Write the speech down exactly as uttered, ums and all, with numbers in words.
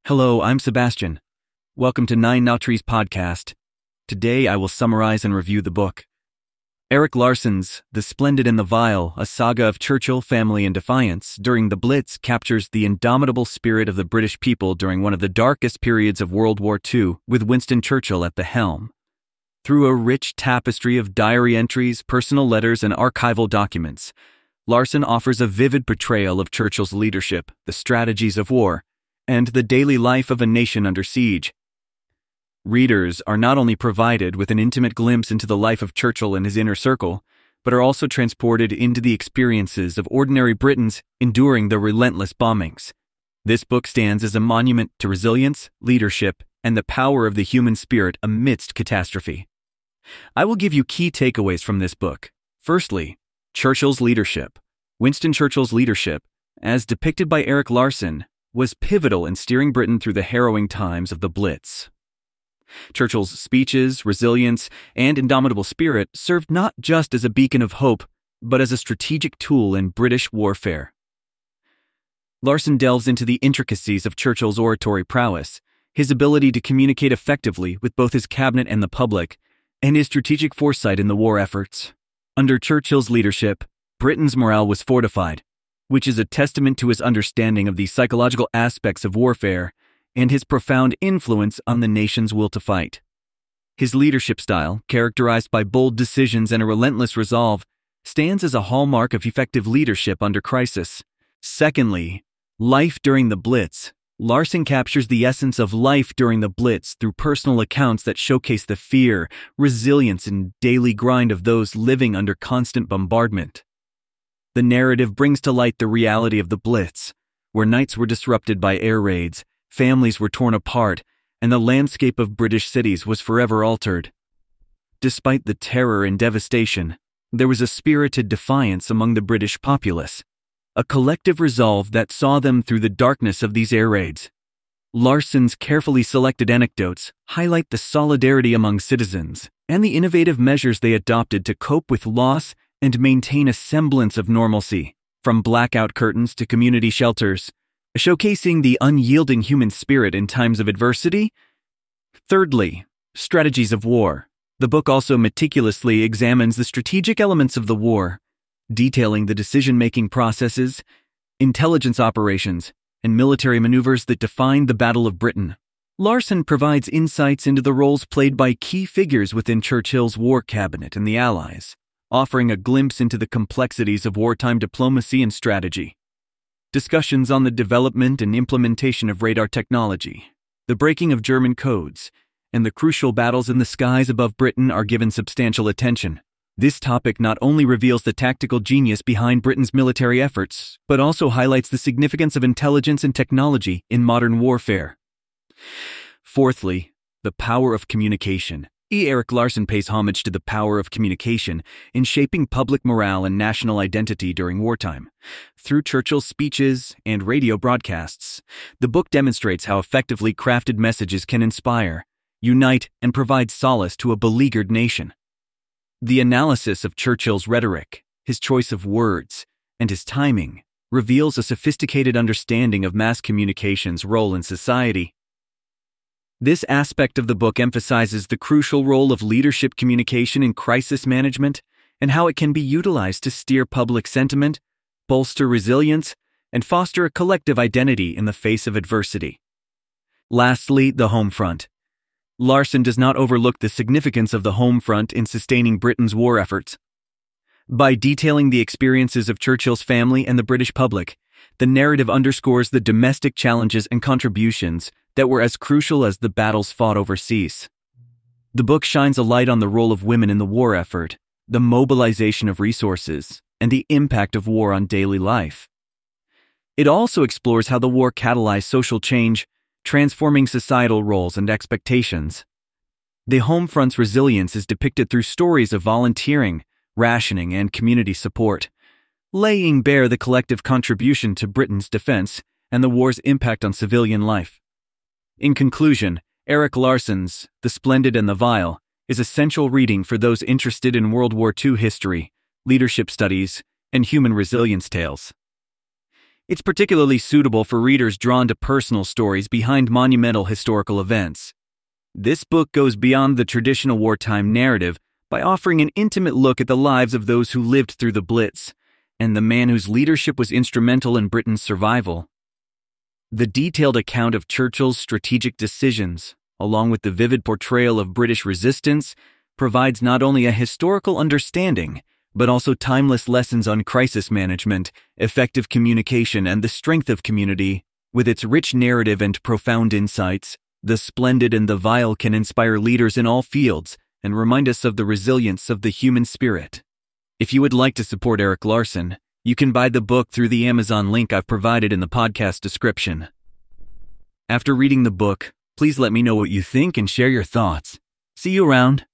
Hello, I'm Sebastian. Welcome to Nine Nautries podcast. Today I will summarize and review the book. Erik Larson's The Splendid and the Vile, a saga of Churchill, family, and defiance during the Blitz captures the indomitable spirit of the British people during one of the darkest periods of World War Two, with Winston Churchill at the helm. Through a rich tapestry of diary entries, personal letters, and archival documents, Larson offers a vivid portrayal of Churchill's leadership, the strategies of war, and the daily life of a nation under siege. Readers are not only provided with an intimate glimpse into the life of Churchill and his inner circle, but are also transported into the experiences of ordinary Britons enduring the relentless bombings. This book stands as a monument to resilience, leadership, and the power of the human spirit amidst catastrophe. I will give you key takeaways from this book. Firstly, Churchill's leadership. Winston Churchill's leadership, as depicted by Erik Larson, was pivotal in steering Britain through the harrowing times of the Blitz. Churchill's speeches, resilience, and indomitable spirit served not just as a beacon of hope, but as a strategic tool in British warfare. Larson delves into the intricacies of Churchill's oratory prowess, his ability to communicate effectively with both his cabinet and the public, and his strategic foresight in the war efforts. Under Churchill's leadership, Britain's morale was fortified, which is a testament to his understanding of the psychological aspects of warfare and his profound influence on the nation's will to fight. His leadership style, characterized by bold decisions and a relentless resolve, stands as a hallmark of effective leadership under crisis. Secondly, life during the Blitz. Larson captures the essence of life during the Blitz through personal accounts that showcase the fear, resilience, and daily grind of those living under constant bombardment. The narrative brings to light the reality of the Blitz, where nights were disrupted by air raids, families were torn apart, and the landscape of British cities was forever altered. Despite the terror and devastation, there was a spirited defiance among the British populace, a collective resolve that saw them through the darkness of these air raids. Larson's carefully selected anecdotes highlight the solidarity among citizens and the innovative measures they adopted to cope with loss and maintain a semblance of normalcy, from blackout curtains to community shelters, showcasing the unyielding human spirit in times of adversity. Thirdly, strategies of war. The book also meticulously examines the strategic elements of the war, detailing the decision-making processes, intelligence operations, and military maneuvers that defined the Battle of Britain. Larson provides insights into the roles played by key figures within Churchill's war cabinet and the Allies, offering a glimpse into the complexities of wartime diplomacy and strategy. Discussions on the development and implementation of radar technology, the breaking of German codes, and the crucial battles in the skies above Britain are given substantial attention. This topic not only reveals the tactical genius behind Britain's military efforts, but also highlights the significance of intelligence and technology in modern warfare. Fourthly, the power of communication. E. Erik Larson pays homage to the power of communication in shaping public morale and national identity during wartime. Through Churchill's speeches and radio broadcasts, the book demonstrates how effectively crafted messages can inspire, unite, and provide solace to a beleaguered nation. The analysis of Churchill's rhetoric, his choice of words, and his timing reveals a sophisticated understanding of mass communication's role in society. This aspect of the book emphasizes the crucial role of leadership communication in crisis management and how it can be utilized to steer public sentiment, bolster resilience, and foster a collective identity in the face of adversity. Lastly, the home front. Larson does not overlook the significance of the home front in sustaining Britain's war efforts. By detailing the experiences of Churchill's family and the British public, the narrative underscores the domestic challenges and contributions that were as crucial as the battles fought overseas. The book shines a light on the role of women in the war effort, the mobilization of resources, and the impact of war on daily life. It also explores how the war catalyzed social change, transforming societal roles and expectations. The home front's resilience is depicted through stories of volunteering, rationing, and community support, laying bare the collective contribution to Britain's defense and the war's impact on civilian life. In conclusion, Erik Larson's The Splendid and the Vile is essential reading for those interested in World War Two history, leadership studies, and human resilience tales. It's particularly suitable for readers drawn to personal stories behind monumental historical events. This book goes beyond the traditional wartime narrative by offering an intimate look at the lives of those who lived through the Blitz and the man whose leadership was instrumental in Britain's survival. The detailed account of Churchill's strategic decisions, along with the vivid portrayal of British resistance, provides not only a historical understanding, but also timeless lessons on crisis management, effective communication, and the strength of community. With its rich narrative and profound insights, The Splendid and the Vile can inspire leaders in all fields and remind us of the resilience of the human spirit. If you would like to support Erik Larson, you can buy the book through the Amazon link I've provided in the podcast description. After reading the book, please let me know what you think and share your thoughts. See you around.